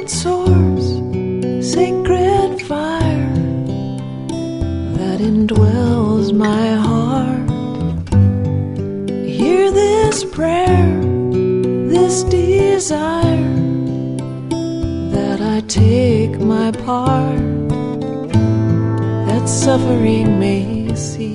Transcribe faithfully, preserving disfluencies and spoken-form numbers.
divine source, sacred fire that indwells my heart. Hear this prayer, this desire, that I take my part, that suffering may cease.